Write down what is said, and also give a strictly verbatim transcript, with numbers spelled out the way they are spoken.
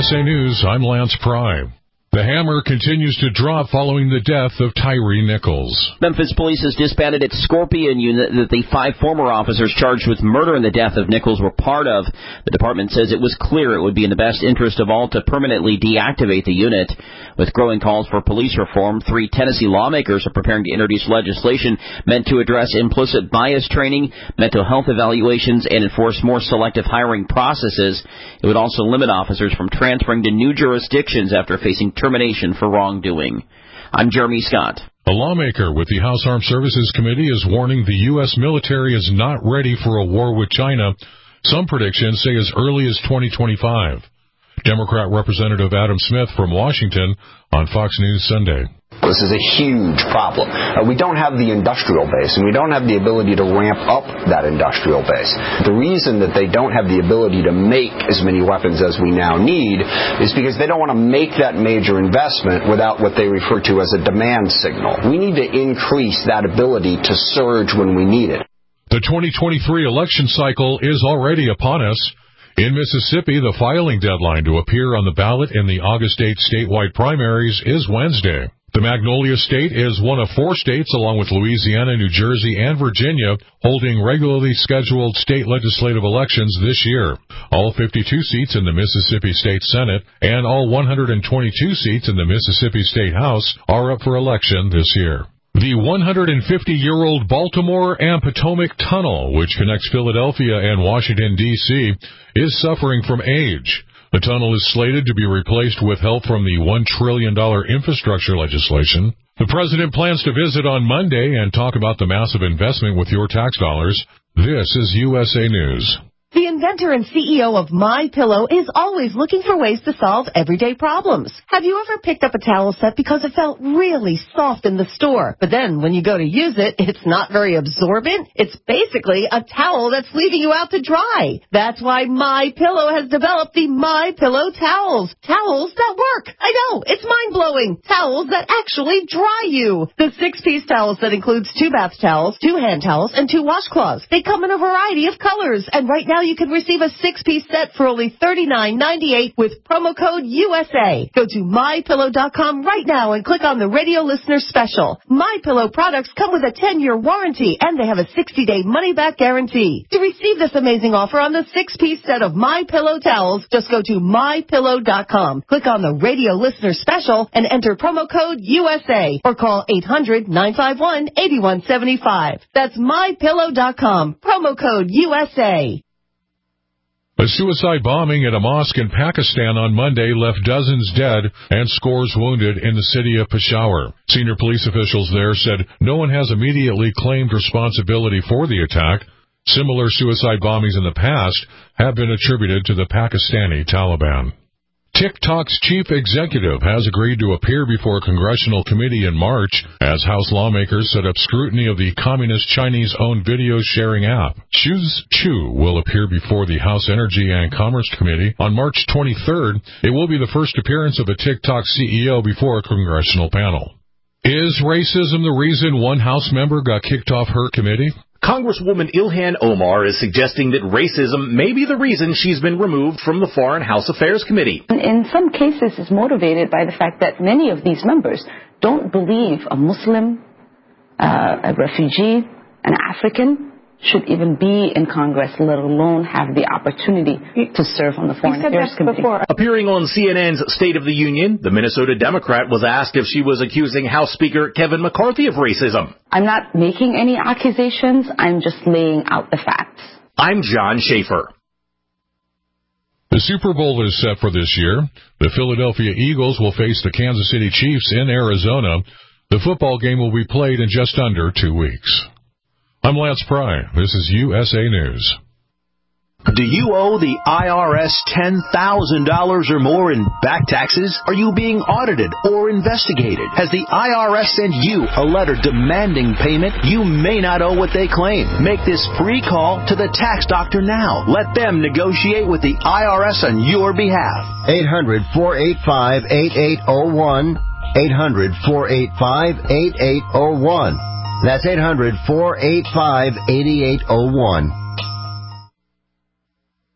S A News, I'm Lance Pry. The hammer continues to drop following the death of Tyree Nichols. Memphis police has disbanded its Scorpion unit that the five former officers charged with murder in the death of Nichols were part of. The department says it was clear it would be in the best interest of all to permanently deactivate the unit. With growing calls for police reform, three Tennessee lawmakers are preparing to introduce legislation meant to address implicit bias training, mental health evaluations, and enforce more selective hiring processes. It would also limit officers from transferring to new jurisdictions after facing termination for wrongdoing. I'm Jeremy Scott. A lawmaker with the House Armed Services Committee is warning the U S military is not ready for a war with China. Some predictions say as early as twenty twenty-five. Democrat Representative Adam Smith from Washington on Fox News Sunday. This is a huge problem. Uh, we don't have the industrial base, and we don't have the ability to ramp up that industrial base. The reason that they don't have the ability to make as many weapons as we now need is because they don't want to make that major investment without what they refer to as a demand signal. We need to increase that ability to surge when we need it. The twenty twenty-three election cycle is already upon us. In Mississippi, the filing deadline to appear on the ballot in the August eighth statewide primaries is Wednesday. The Magnolia State is one of four states, along with Louisiana, New Jersey, and Virginia, holding regularly scheduled state legislative elections this year. All fifty-two seats in the Mississippi State Senate and all one hundred twenty-two seats in the Mississippi State House are up for election this year. The one hundred fifty-year-old Baltimore and Potomac Tunnel, which connects Philadelphia and Washington, D C, is suffering from age. The tunnel is slated to be replaced with help from the one trillion dollars infrastructure legislation. The president plans to visit on Monday and talk about the massive investment with your tax dollars. This is U S A News. The inventor and C E O of MyPillow is always looking for ways to solve everyday problems. Have you ever picked up a towel set because it felt really soft in the store, but then when you go to use it, it's not very absorbent? It's basically a towel that's leaving you out to dry. That's why MyPillow has developed the MyPillow towels. Towels that work. I know, it's mind-blowing. Towels that actually dry you. The six-piece towel set includes two bath towels, two hand towels, and two washcloths. They come in a variety of colors, and right now you can receive a six-piece set for only thirty-nine ninety-eight with promo code U S A. Go to my pillow dot com right now and click on the radio listener special. MyPillow products come with a ten-year warranty, and they have a sixty-day money-back guarantee. To receive this amazing offer on the six-piece set of MyPillow towels, just go to my pillow dot com, click on the radio listener special, and enter promo code U S A, or call eight hundred nine five one eight one seven five. That's my pillow dot com, promo code U S A. A suicide bombing at a mosque in Pakistan on Monday left dozens dead and scores wounded in the city of Peshawar. Senior police officials there said no one has immediately claimed responsibility for the attack. Similar suicide bombings in the past have been attributed to the Pakistani Taliban. TikTok's chief executive has agreed to appear before a congressional committee in March as House lawmakers set up scrutiny of the communist Chinese-owned video-sharing app. Xu Chu will appear before the House Energy and Commerce Committee on March twenty-third. It will be the first appearance of a TikTok C E O before a congressional panel. Is racism the reason one House member got kicked off her committee? Congresswoman Ilhan Omar is suggesting that racism may be the reason she's been removed from the Foreign House Affairs Committee. In some cases, it's motivated by the fact that many of these members don't believe a Muslim, uh, a refugee, an African should even be in Congress, let alone have the opportunity to serve on the Foreign Affairs Committee. Before. Appearing on C N N's State of the Union, the Minnesota Democrat was asked if she was accusing House Speaker Kevin McCarthy of racism. I'm not making any accusations. I'm just laying out the facts. I'm John Schaefer. The Super Bowl is set for this year. The Philadelphia Eagles will face the Kansas City Chiefs in Arizona. The football game will be played in just under two weeks. I'm Lance Pry. This is U S A News. Do you owe the I R S ten thousand dollars or more in back taxes? Are you being audited or investigated? Has the I R S sent you a letter demanding payment? You may not owe what they claim. Make this free call to the tax doctor now. Let them negotiate with the I R S on your behalf. eight hundred, four eight five, eight eight zero one. eight hundred, four eight five, eight eight zero one. That's eight hundred, four eight five, eight eight zero one.